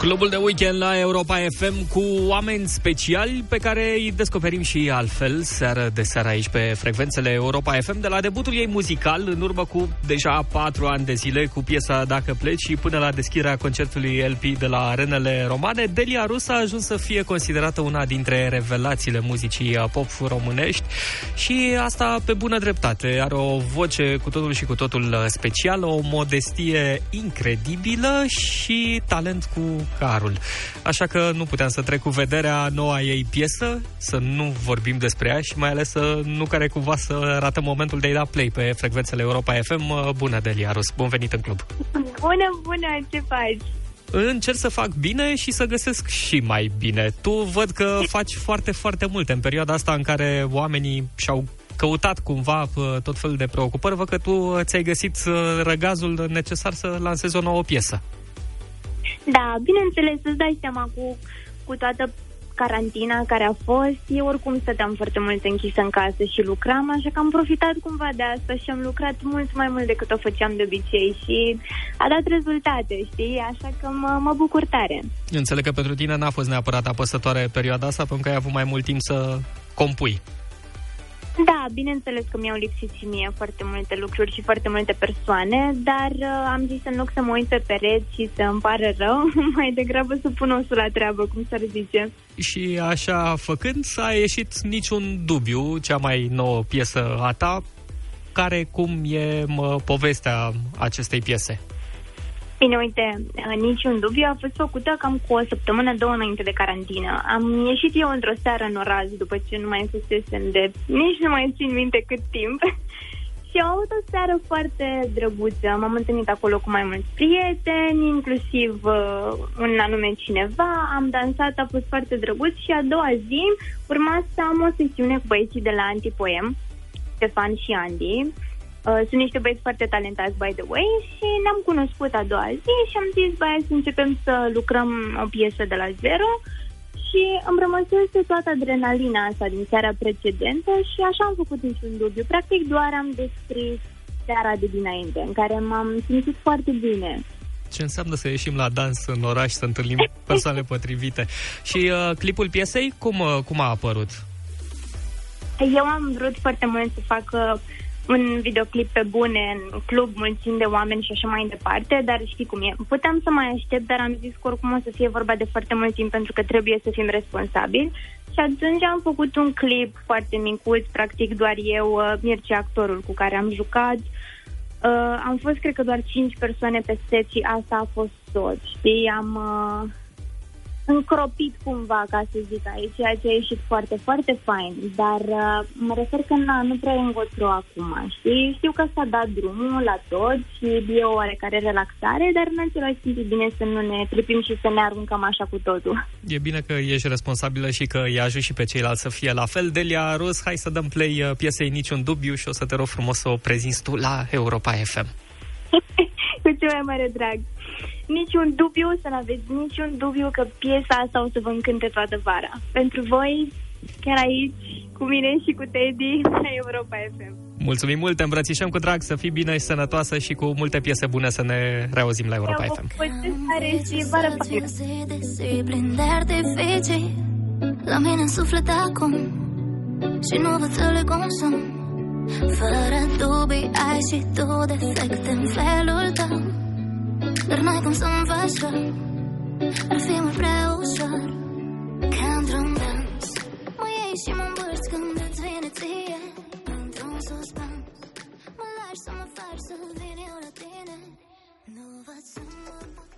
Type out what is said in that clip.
Clubul de weekend la Europa FM cu oameni speciali pe care îi descoperim și altfel seară de seară aici pe frecvențele Europa FM. De la debutul ei muzical, în urmă cu deja 4 ani de zile, cu piesa Dacă pleci și până la deschiderea concertului LP de la Arenele Romane, Delia Rus a ajuns să fie considerată una dintre revelațiile muzicii pop românești și asta pe bună dreptate. Are o voce cu totul și cu totul specială, o modestie incredibilă și talent cu carul. Așa că nu puteam să trec cu vederea noua ei piesă, să nu vorbim despre ea și mai ales să nu care cumva să ratăm momentul de a-i da play pe frecvențele Europa FM. Bună, Delia Rus, bun venit în club! Bună, ce faci? Încerc să fac bine și să găsesc și mai bine. Tu văd că faci foarte, foarte multe în perioada asta în care oamenii și-au căutat cumva tot felul de preocupări. Văd că tu ți-ai găsit răgazul necesar să lansezi o nouă piesă. Da, bineînțeles, îți dai seama cu toată carantina care a fost. Eu oricum stăteam foarte mult închisă în casă și lucram, așa că am profitat cumva de asta și am lucrat mult mai mult decât o făceam de obicei și a dat rezultate, știi? Așa că mă bucur tare. Înțeleg că pentru tine n-a fost neapărat apăsătoare perioada asta, pentru că ai avut mai mult timp să compui. Da, bineînțeles că mi-au lipsit și mie foarte multe lucruri și foarte multe persoane, dar am zis în loc să mă uit pe pereți și să îmi pară rău, mai degrabă să pun osul la treabă, cum s-ar zice. Și așa făcând, a ieșit Niciun dubiu, cea mai nouă piesă a ta. Care, cum e povestea acestei piese? Bine, uite, Niciun dubiu a fost făcută cam cu o săptămână, 2 înainte de carantină. Am ieșit eu într-o seară în oraș, după ce nu mai fusesem nici nu mai țin minte cât timp. Și am avut o seară foarte drăguță. M-am întâlnit acolo cu mai mulți prieteni, inclusiv un anume cineva. Am dansat, a fost foarte drăguț și a doua zi urma să am o sesiune cu băieții de la Antipoem, Ștefan și Andy. Sunt niște băieți foarte talentați, by the way, și ne-am cunoscut a doua zi și am zis, hai să începem să lucrăm o piesă de la zero și îmi rămăsese toată adrenalina asta din seara precedentă și așa am făcut Niciun dubiu. Practic doar am descris seara de dinainte, în care m-am simțit foarte bine. Ce înseamnă să ieșim la dans în oraș, să întâlnim persoane potrivite. Și clipul piesei, cum a apărut? Eu am vrut foarte mult să fac un videoclip pe bune, în club, mulțimi de oameni și așa mai departe, dar știi cum e. Puteam să mai aștept, dar am zis că oricum o să fie vorba de foarte mult timp pentru că trebuie să fim responsabili. Și atunci am făcut un clip foarte micuț, practic doar eu, Mircea, actorul cu care am jucat. Am fost, cred că, doar 5 persoane pe set și asta a fost tot, știi? Am încropit cumva, ca să zic aici, ceea ce a ieșit foarte, foarte fain, dar mă refer că nu prea e încotro acum, știi? Știu că s-a dat drumul la tot și e o oarecare relaxare, dar în același timp e bine să nu ne tripim și să ne aruncăm așa cu totul. E bine că ești responsabilă și că îi ajut și pe ceilalți să fie la fel. Delia Rus, hai să dăm play piesei Niciun dubiu și o să te rog frumos să o prezinți tu la Europa FM. Cu ce mai mare drag. Niciun dubiu, să n-aveți niciun dubiu că piesa asta o să vă încânte toată vara. Pentru voi, chiar aici, cu mine și cu Teddy, la Europa FM. Mulțumim mult, te îmbrățișăm cu drag, să fii bine și sănătoasă și cu multe piese bune să ne reauzim la Europa FM. La mine în suflet acum și nu văd să le consum. Fără dubii ai și tu defecte în felul tău, dar n-ai cum să-mi faci rău. Ar fi mult prea ușor ca într-un dans. Mă iei și mă îmbârți când îți vine ție într-un suspans. Mă lași să mă faci să vin eu la tine. Nu văd să mă